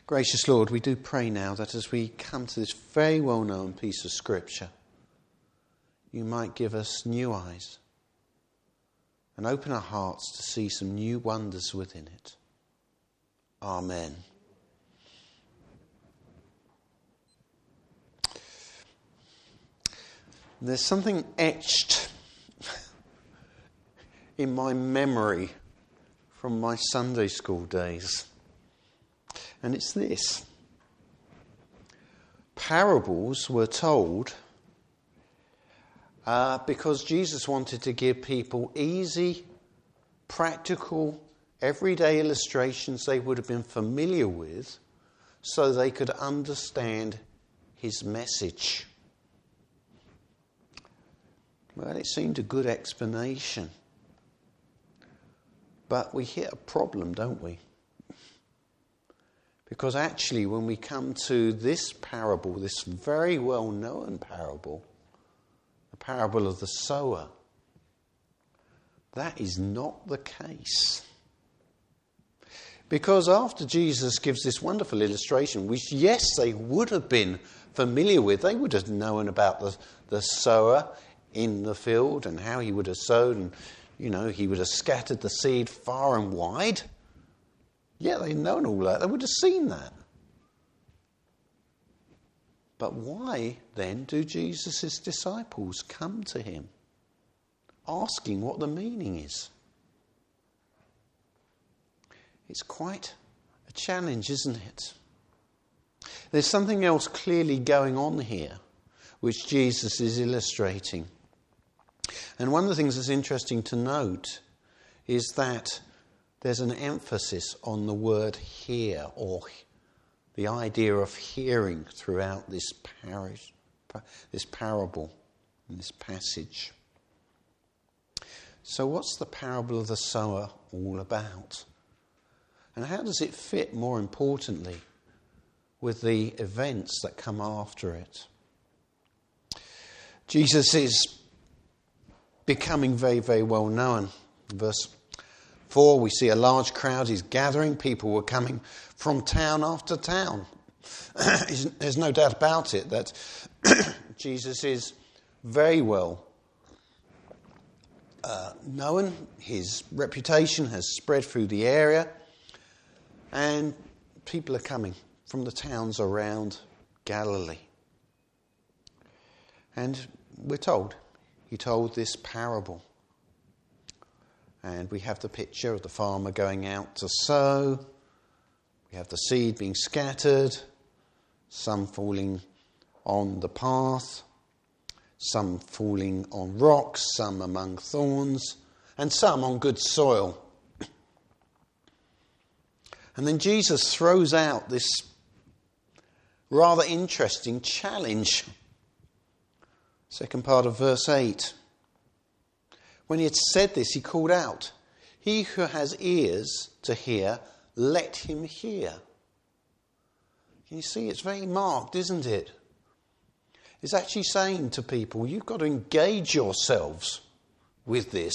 Gracious Lord, we do pray now that as we come to this very well-known piece of Scripture, you might give us new eyes and open our hearts to see some new wonders within it. Amen. There's something etched in my memory from my Sunday school days. And it's this. Parables were told because Jesus wanted to give people easy, practical, everyday illustrations they would have been familiar with so they could understand his message. Well, it seemed a good explanation. But we hit a problem, don't we? Because actually, when we come to this parable, this very well-known parable, the parable of the sower, that is not the case. Because after Jesus gives this wonderful illustration, which, yes, they would have been familiar with, they would have known about the sower in the field and how he would have sowed and, he would have scattered the seed far and wide. Yeah, they'd known all that. They would have seen that. But why then do Jesus' disciples come to him, asking what the meaning is? It's quite a challenge, isn't it? There's something else clearly going on here, which Jesus is illustrating. And one of the things that's interesting to note is that there's an emphasis on the word hear, or the idea of hearing throughout this parable, in this passage. So what's the parable of the sower all about? And how does it fit, more importantly, with the events that come after it? Jesus is becoming very, very well known. Verse 4, we see a large crowd is gathering. People were coming from town after town. There's no doubt about it that Jesus is very well known. His reputation has spread through the area, and people are coming from the towns around Galilee. And we're told, he told this parable. And we have the picture of the farmer going out to sow. We have the seed being scattered, some falling on the path, some falling on rocks, some among thorns, and some on good soil. And then Jesus throws out this rather interesting challenge. Second part of verse 8. When he had said this, he called out, "He who has ears to hear, let him hear." You see, it's very marked, isn't it? It's actually saying to people, you've got to engage yourselves with this.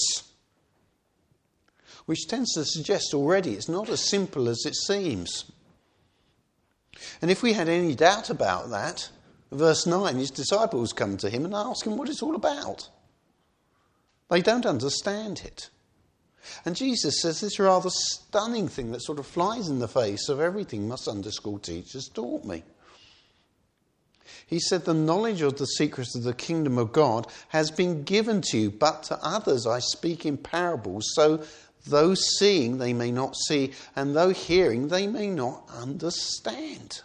Which tends to suggest already it's not as simple as it seems. And if we had any doubt about that, verse 9, his disciples come to him and ask him what it's all about. They don't understand it. And Jesus says this rather stunning thing that sort of flies in the face of everything my Sunday school teachers taught me. He said, "The knowledge of the secrets of the kingdom of God has been given to you, but to others I speak in parables, so though seeing they may not see, and though hearing they may not understand."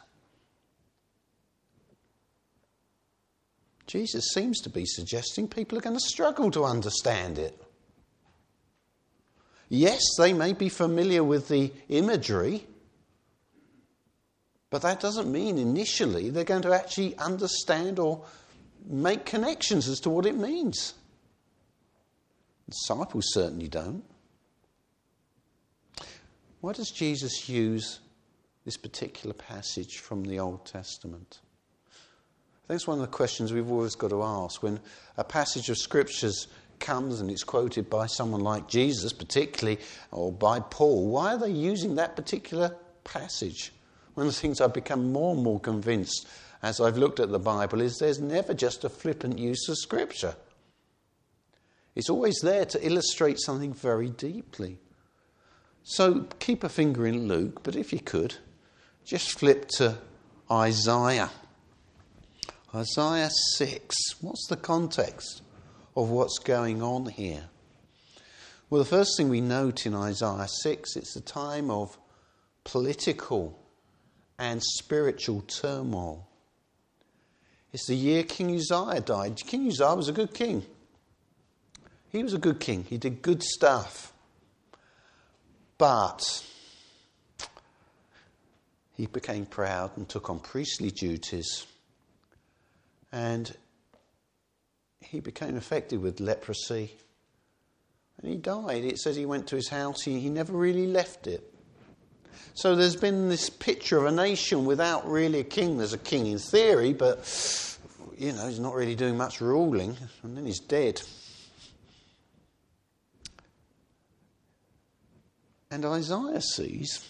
Jesus seems to be suggesting people are going to struggle to understand it. Yes, they may be familiar with the imagery, but that doesn't mean initially they're going to actually understand or make connections as to what it means. The disciples certainly don't. Why does Jesus use this particular passage from the Old Testament? I think it's one of the questions we've always got to ask. When a passage of scriptures comes and it's quoted by someone like Jesus particularly, or by Paul, why are they using that particular passage? One of the things I've become more and more convinced as I've looked at the Bible is there's never just a flippant use of Scripture. It's always there to illustrate something very deeply. So keep a finger in Luke, but if you could, just flip to Isaiah. Isaiah 6. What's the context of what's going on here? Well, the first thing we note in Isaiah 6, it's a time of political and spiritual turmoil. It's the year King Uzziah died. King Uzziah was a good king. He was a good king. He did good stuff. But he became proud and took on priestly duties. And he became affected with leprosy. And he died. It says he went to his house. He never really left it. So there's been this picture of a nation without really a king. There's a king in theory, but, he's not really doing much ruling. And then he's dead. And Isaiah sees,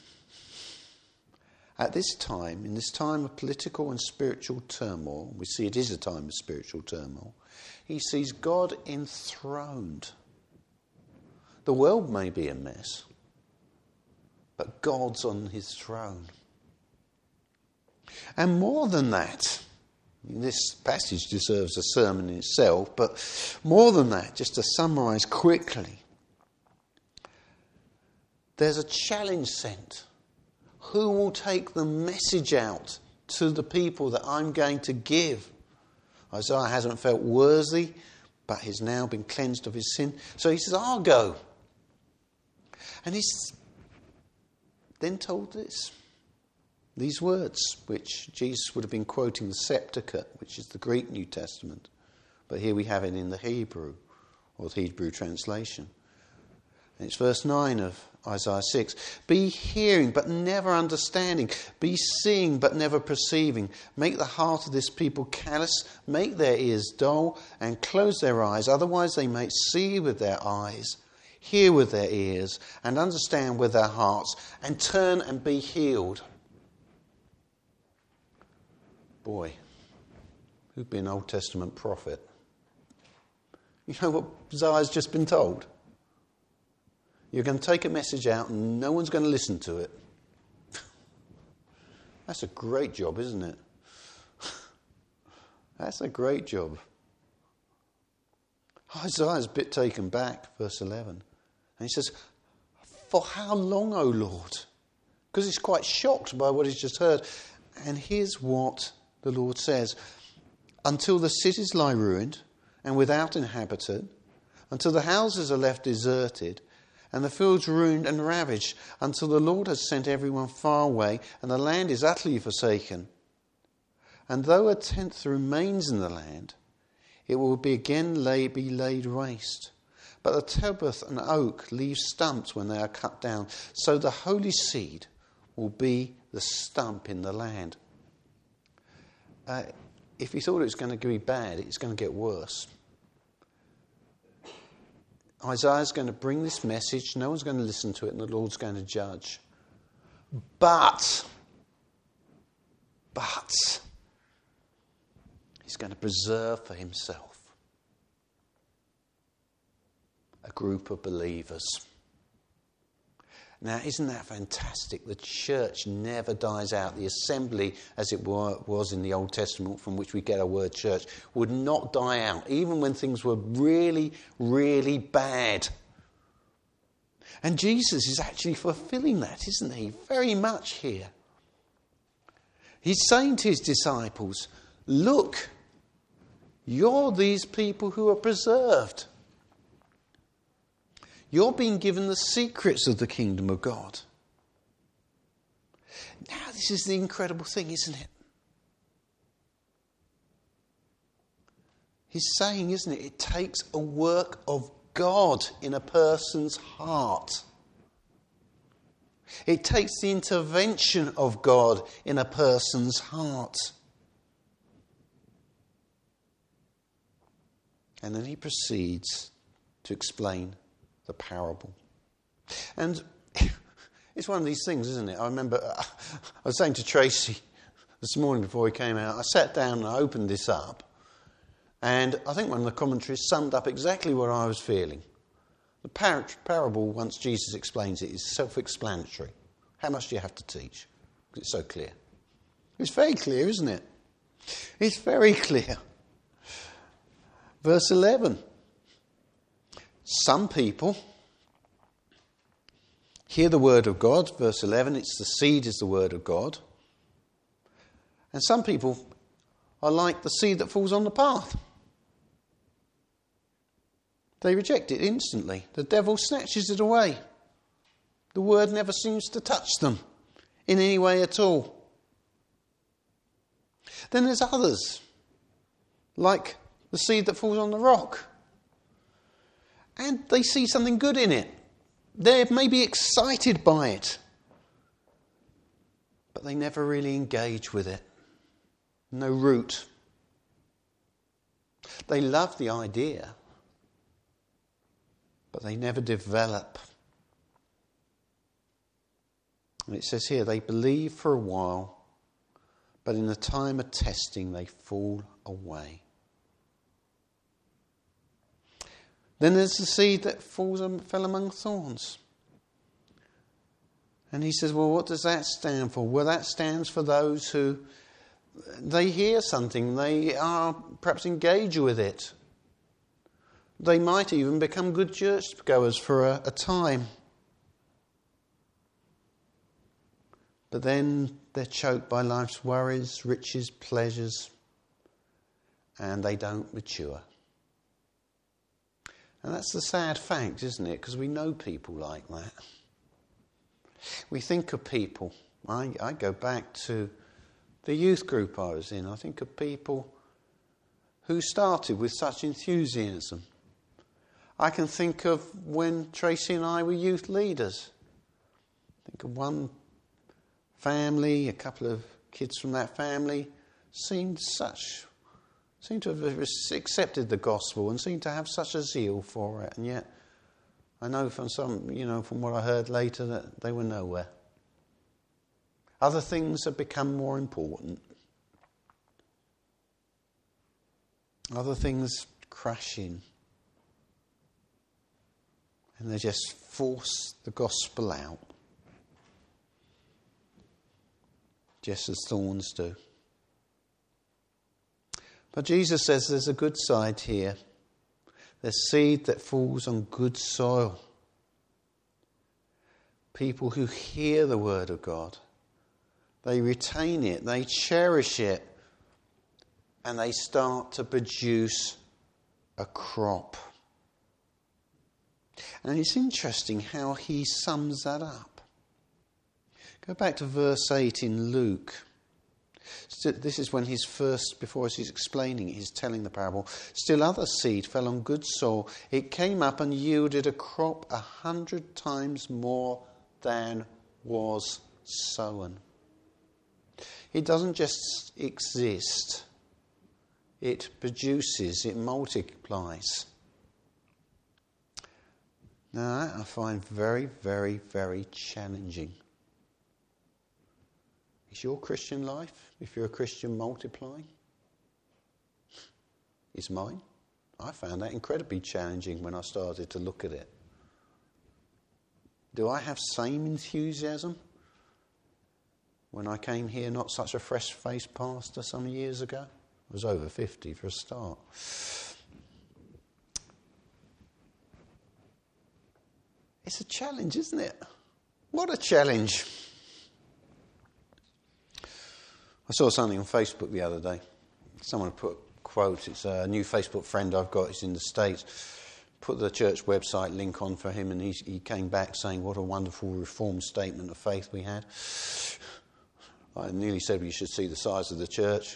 at this time, in this time of political and spiritual turmoil, we see it is a time of spiritual turmoil, he sees God enthroned. The world may be a mess, but God's on his throne. And more than that, this passage deserves a sermon in itself, but more than that, just to summarise quickly, there's a challenge sent. Who will take the message out to the people that I'm going to give? Isaiah hasn't felt worthy, but he's now been cleansed of his sin. So he says, I'll go. And he's then told these words, which Jesus would have been quoting the Septuagint, which is the Greek New Testament. But here we have it in the Hebrew, or the Hebrew translation. And it's verse 9 of Isaiah 6. Be hearing, but never understanding. Be seeing, but never perceiving. Make the heart of this people callous. Make their ears dull, and close their eyes. Otherwise they may see with their eyes, hear with their ears, and understand with their hearts, and turn and be healed. Boy, who'd be an Old Testament prophet? You know what Isaiah's just been told? You're going to take a message out and no one's going to listen to it. That's a great job, isn't it? That's a great job. Isaiah's a bit taken back, verse 11. And he says, for how long, O Lord? Because he's quite shocked by what he's just heard. And here's what the Lord says. Until the cities lie ruined and without inhabitant, until the houses are left deserted, and the fields ruined and ravaged, until the Lord has sent everyone far away, and the land is utterly forsaken. And though a tenth remains in the land, it will be again laid waste. But the terebinth and oak leave stumps when they are cut down. So the holy seed will be the stump in the land. If you thought it was going to be bad, it's going to get worse. Isaiah's going to bring this message. No one's going to listen to it, and the Lord's going to judge. But he's going to preserve for himself a group of believers. Now, isn't that fantastic? The church never dies out. The assembly, as it was in the Old Testament, from which we get our word church, would not die out, even when things were really, really bad. And Jesus is actually fulfilling that, isn't he? Very much here. He's saying to his disciples, look, you're these people who are preserved. You're being given the secrets of the kingdom of God. Now, this is the incredible thing, isn't it? He's saying, isn't it? It takes a work of God in a person's heart. It takes the intervention of God in a person's heart. And then he proceeds to explain the parable. And It's one of these things, isn't it? I remember I was saying to Tracy this morning before he came out, I sat down and I opened this up, and I think one of the commentaries summed up exactly what I was feeling. The parable, once Jesus explains it, is self-explanatory. How much do you have to teach? Because it's so clear. It's very clear, isn't it? It's very clear. Verse 11. Some people hear the word of God. Verse 11, it's the seed is the word of God. And some people are like the seed that falls on the path. They reject it instantly. The devil snatches it away. The word never seems to touch them in any way at all. Then there's others, like the seed that falls on the rock. And they see something good in it. They're maybe excited by it. But they never really engage with it. No root. They love the idea, but they never develop. And it says here, they believe for a while, but in the time of testing they fall away. Then there's the seed that fell among thorns. And he says, well, what does that stand for? Well, that stands for those who, they hear something, they are perhaps engaged with it. They might even become good churchgoers for a time. But then they're choked by life's worries, riches, pleasures, and they don't mature. And that's the sad fact, isn't it? Because we know people like that. We think of people. I go back to the youth group I was in. I think of people who started with such enthusiasm. I can think of when Tracy and I were youth leaders. Think of one family, a couple of kids from that family seemed to have accepted the gospel and seemed to have such a zeal for it. And yet, I know from from what I heard later that they were nowhere. Other things have become more important. Other things crash in. And they just force the gospel out. Just as thorns do. But Jesus says there's a good side here. There's seed that falls on good soil. People who hear the word of God. They retain it, they cherish it, and they start to produce a crop. And it's interesting how he sums that up. Go back to verse 8 in Luke. This is when before he's explaining it, he's telling the parable. Still other seed fell on good soil. It came up and yielded a crop 100 times more than was sown. It doesn't just exist. It produces, it multiplies. Now that I find very, very, very challenging. Is your Christian life, if you're a Christian, multiplying? Is mine? I found that incredibly challenging when I started to look at it. Do I have same enthusiasm when I came here, not such a fresh-faced pastor some years ago? I was over 50 for a start. It's a challenge, isn't it? What a challenge. I saw something on Facebook the other day. Someone put a quote. It's a new Facebook friend I've got. He's in the States. Put the church website link on for him, and he came back saying what a wonderful reformed statement of faith we had. I nearly said we should see the size of the church.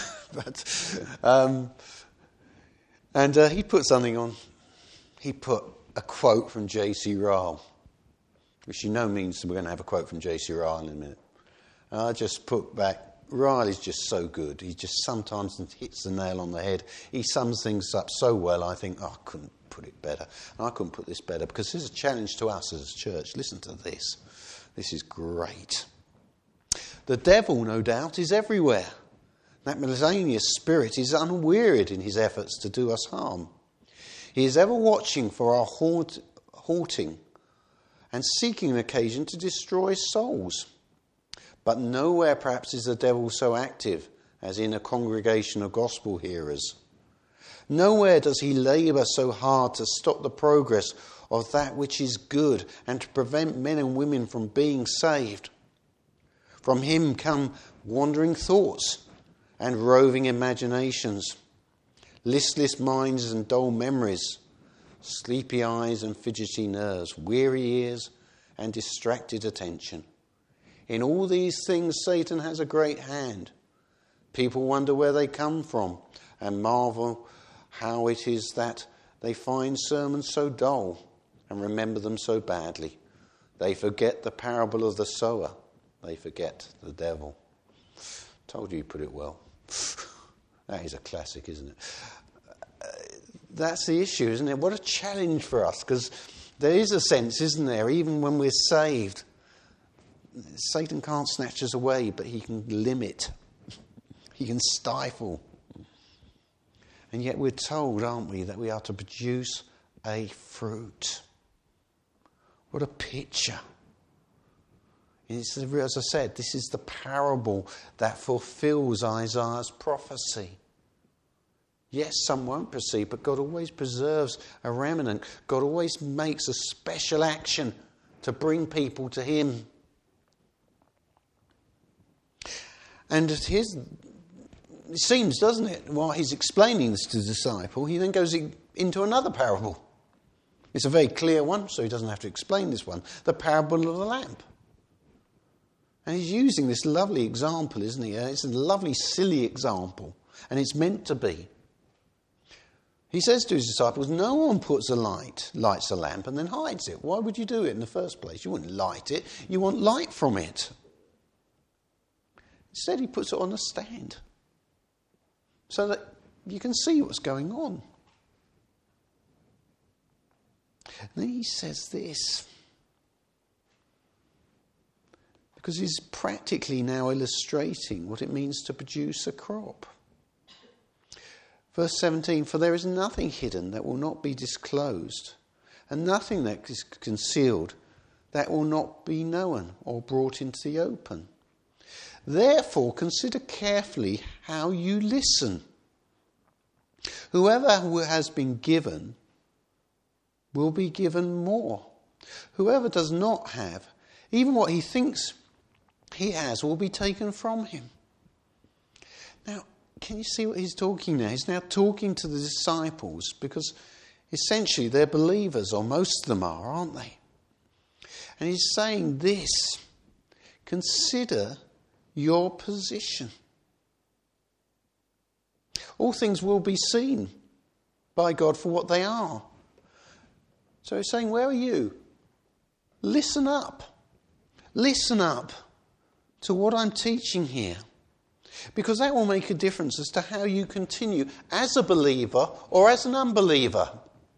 He put something on. He put a quote from J.C. Ryle, which means we're going to have a quote from J.C. Ryle in a minute. And I just put back, Ryle is just so good. He just sometimes hits the nail on the head. He sums things up so well, I think, I couldn't put it better. And I couldn't put this better, because this is a challenge to us as a church. Listen to this. This is great. The devil, no doubt, is everywhere. That miscellaneous spirit is unwearied in his efforts to do us harm. He is ever watching for our halting and seeking an occasion to destroy souls. But nowhere perhaps is the devil so active as in a congregation of gospel hearers. Nowhere does he labour so hard to stop the progress of that which is good and to prevent men and women from being saved. From him come wandering thoughts and roving imaginations, listless minds and dull memories, sleepy eyes and fidgety nerves, weary ears and distracted attention. In all these things Satan has a great hand. People wonder where they come from and marvel how it is that they find sermons so dull and remember them so badly. They forget the parable of the sower. They forget the devil. Told you put it well. That is a classic, isn't it? That's the issue, isn't it? What a challenge for us, because there is a sense, isn't there, even when we're saved, Satan can't snatch us away, but he can limit. He can stifle. And yet we're told, aren't we, that we are to produce a fruit. What a picture. It's, as I said, this is the parable that fulfills Isaiah's prophecy. Yes, some won't proceed, but God always preserves a remnant. God always makes a special action to bring people to him. And it seems, doesn't it, while he's explaining this to the disciple, he then goes into another parable. It's a very clear one, so he doesn't have to explain this one. The parable of the lamp. And he's using this lovely example, isn't he? It's a lovely, silly example. And it's meant to be. He says to his disciples, no one lights a lamp and then hides it. Why would you do it in the first place? You wouldn't light it. You want light from it. Instead, he puts it on a stand so that you can see what's going on. And then he says this, because he's practically now illustrating what it means to produce a crop. Verse 17, for there is nothing hidden that will not be disclosed, and nothing that is concealed that will not be known or brought into the open. Therefore, consider carefully how you listen. Whoever has been given will be given more. Whoever does not have, even what he thinks he has, will be taken from him. Now, can you see what he's talking now? He's now talking to the disciples because essentially they're believers, or most of them are, aren't they? And he's saying this, consider your position. All things will be seen by God for what they are. So he's saying, where are you? Listen up. Listen up to what I'm teaching here. Because that will make a difference as to how you continue as a believer or as an unbeliever.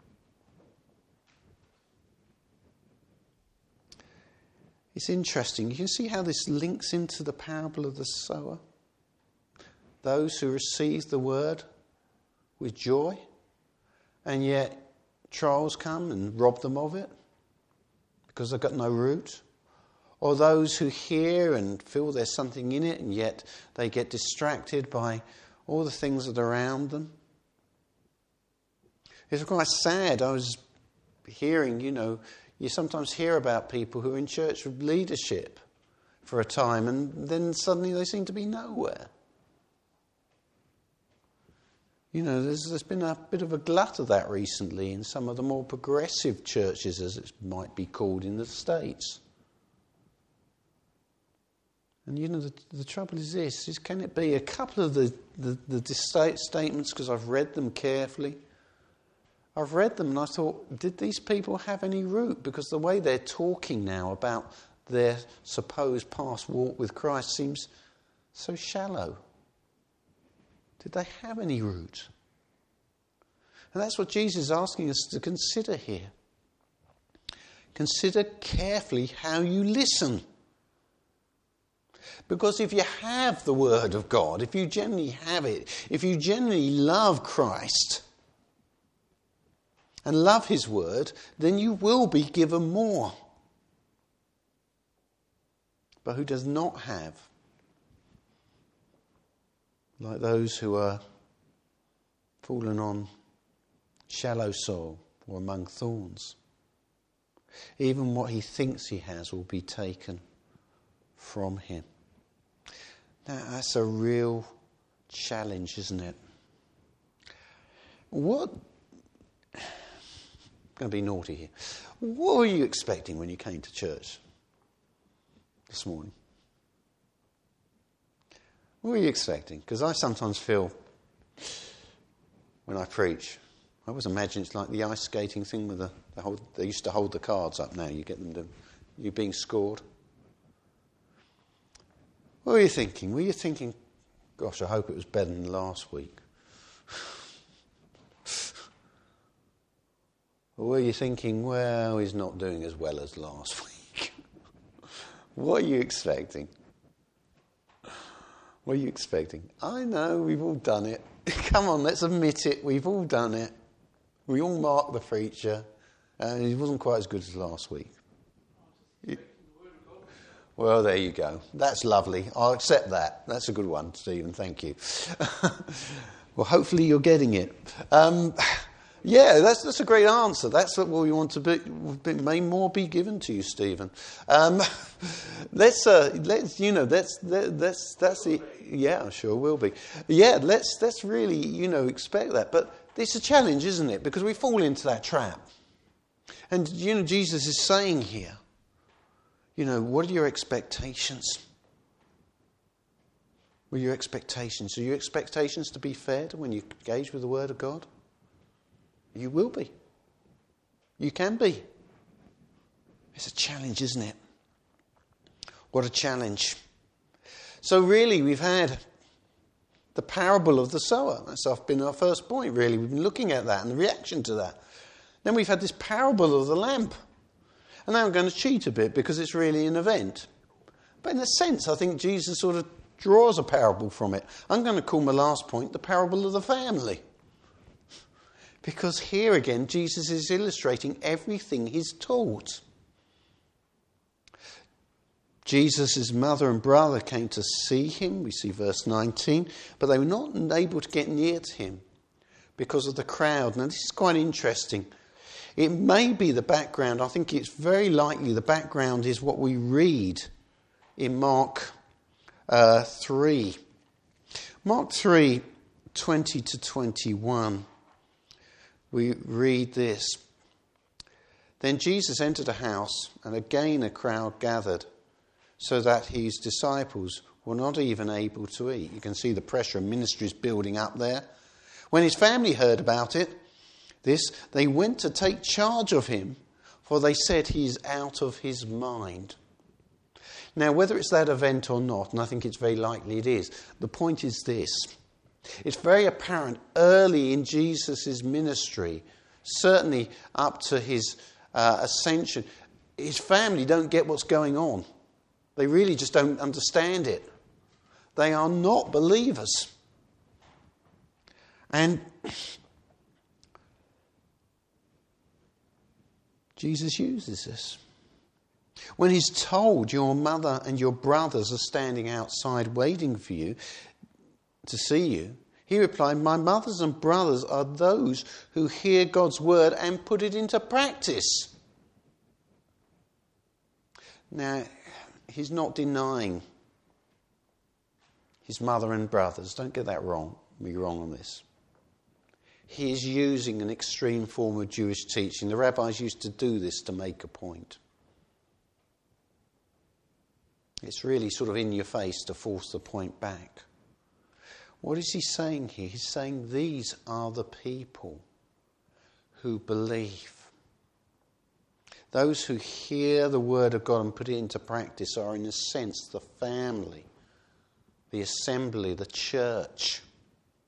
It's interesting. You can see how this links into the parable of the sower. Those who receive the word with joy, and yet trials come and rob them of it because they've got no root. Or those who hear and feel there's something in it, and yet they get distracted by all the things that are around them. It's quite sad. I was hearing, you sometimes hear about people who are in church with leadership for a time, and then suddenly they seem to be nowhere. There's been a bit of a glut of that recently in some of the more progressive churches, as it might be called in the States. And the trouble is this, can it be a couple of the statements, because I've read them carefully. I've read them and I thought, did these people have any root? Because the way they're talking now about their supposed past walk with Christ seems so shallow. Did they have any root? And that's what Jesus is asking us to consider here. consider carefully how you listen. Because if you have the Word of God, if you genuinely have it, if you genuinely love Christ and love His Word, then you will be given more. But who does not have, like those who are fallen on shallow soil or among thorns, even what he thinks he has will be taken from him. Now, that's a real challenge, isn't it? I'm going to be naughty here. What were you expecting when you came to church this morning? What were you expecting? Because I sometimes feel, when I preach, I always imagine it's like the ice skating thing with they used to hold the cards up. Now you get them to, you being scored. What were you thinking? Were you thinking, gosh, I hope it was better than last week? Or were you thinking, well, he's not doing as well as last week? What are you expecting? What are you expecting? I know, we've all done it. Come on, let's admit it. We've all done it. We all mark the preacher. And he wasn't quite as good as last week. Well, there you go. That's lovely. I'll accept that. That's a good one, Stephen. Thank you. Well, hopefully you're getting it. Yeah, that's a great answer. That's what we want to be. May more be given to you, Stephen. That's it. Yeah, I'm sure will be. Yeah, let's really, expect that. But it's a challenge, isn't it? Because we fall into that trap. And, Jesus is saying here, what are your expectations? What are your expectations? Are your expectations to be fed when you engage with the Word of God? You will be. You can be. It's a challenge, isn't it? What a challenge. So really, we've had the parable of the sower. That's been our first point, really. We've been looking at that and the reaction to that. Then we've had this parable of the lamp. And now I'm going to cheat a bit because it's really an event. But in a sense, I think Jesus sort of draws a parable from it. I'm going to call my last point the parable of the family. Because here again, Jesus is illustrating everything he's taught. Jesus' mother and brother came to see him, we see verse 19, but they were not able to get near to him because of the crowd. Now this is quite interesting. It may be the background, I think it's very likely the background is what we read in Mark 3. Mark 3, 20 to 21. We read this. Then Jesus entered a house, and again a crowd gathered, so that his disciples were not even able to eat. You can see the pressure of ministries building up there. When his family heard about it, they went to take charge of him, for they said he is out of his mind. Now, whether it's that event or not, and I think it's very likely it is, the point is this. It's very apparent early in Jesus' ministry, certainly up to his ascension, his family don't get what's going on. They really just don't understand it. They are not believers. And Jesus uses this. When he's told your mother and your brothers are standing outside waiting for you to see you, he replied, my mothers and brothers are those who hear God's word and put it into practice. Now, he's not denying his mother and brothers. Don't get that wrong. Be wrong on this. He is using an extreme form of Jewish teaching. The rabbis used to do this to make a point. It's really sort of in your face to force the point back. What is he saying here? He's saying these are the people who believe. Those who hear the word of God and put it into practice are, in a sense, the family, the assembly, the church.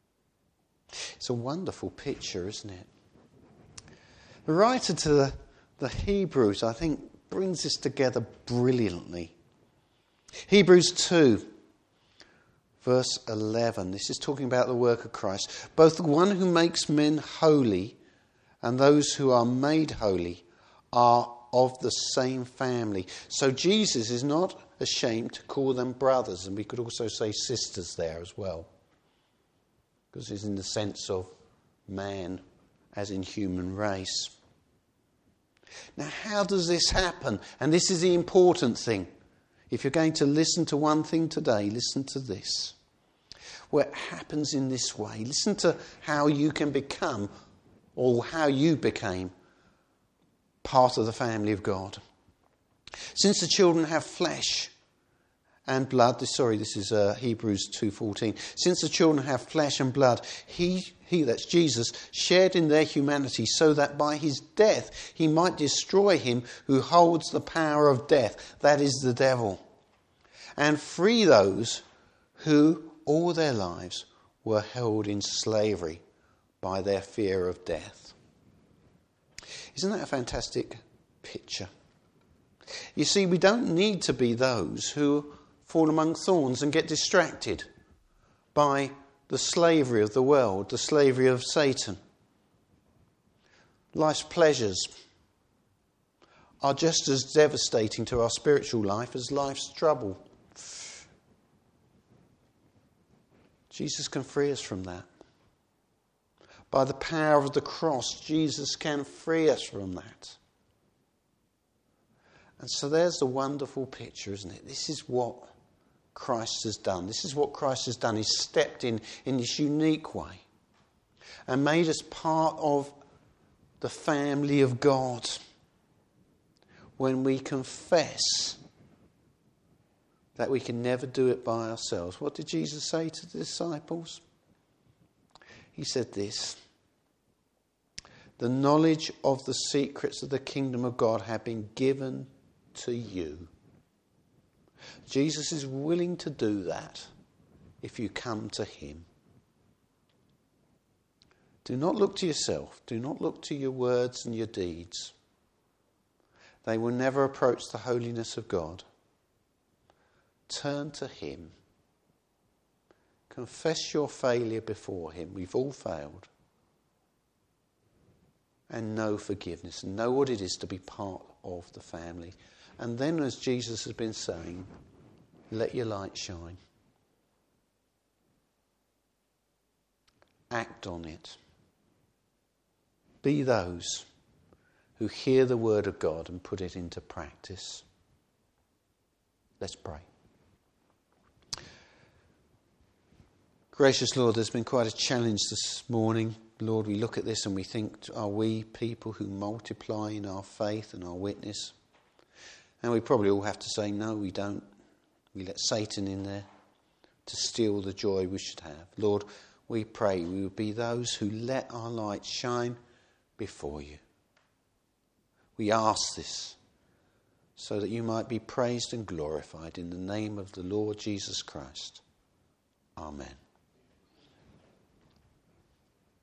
It's a wonderful picture, isn't it? The writer to the Hebrews, I think, brings this together brilliantly. Hebrews 2, verse 11. This is talking about the work of Christ. Both the one who makes men holy and those who are made holy are of the same family. So Jesus is not ashamed to call them brothers, and we could also say sisters there as well, because it's in the sense of man as in human race. Now, how does this happen? And this is the important thing. If you're going to listen to one thing today, listen to this. Well, it happens in this way. Listen to how you can become, or how you became, part of the family of God. Since the children have flesh and blood, this is Hebrews 2:14. Since the children have flesh and blood, he, that's Jesus, shared in their humanity so that by his death he might destroy him who holds the power of death, that is the devil, and free those who all their lives were held in slavery by their fear of death. Isn't that a fantastic picture? You see, we don't need to be those who fall among thorns and get distracted by the slavery of the world, the slavery of Satan. Life's pleasures are just as devastating to our spiritual life as life's trouble. Jesus can free us from that. By the power of the cross, Jesus can free us from that. And so there's the wonderful picture, isn't it? This is what Christ has done. This is what Christ has done. He's stepped in this unique way and made us part of the family of God. When we confess that we can never do it by ourselves. What did Jesus say to the disciples? He said this: the knowledge of the secrets of the kingdom of God have been given to you. Jesus is willing to do that if you come to him. Do not look to yourself. Do not look to your words and your deeds. They will never approach the holiness of God. Turn to him. Confess your failure before him. We've all failed. And know forgiveness. And know what it is to be part of the family. And then, as Jesus has been saying, let your light shine. Act on it. Be those who hear the word of God and put it into practice. Let's pray. Gracious Lord, there's been quite a challenge this morning. Lord, we look at this and we think, are we people who multiply in our faith and our witness? And we probably all have to say, no, we don't. We let Satan in there to steal the joy we should have. Lord, we pray we would be those who let our light shine before you. We ask this so that you might be praised and glorified in the name of the Lord Jesus Christ. Amen.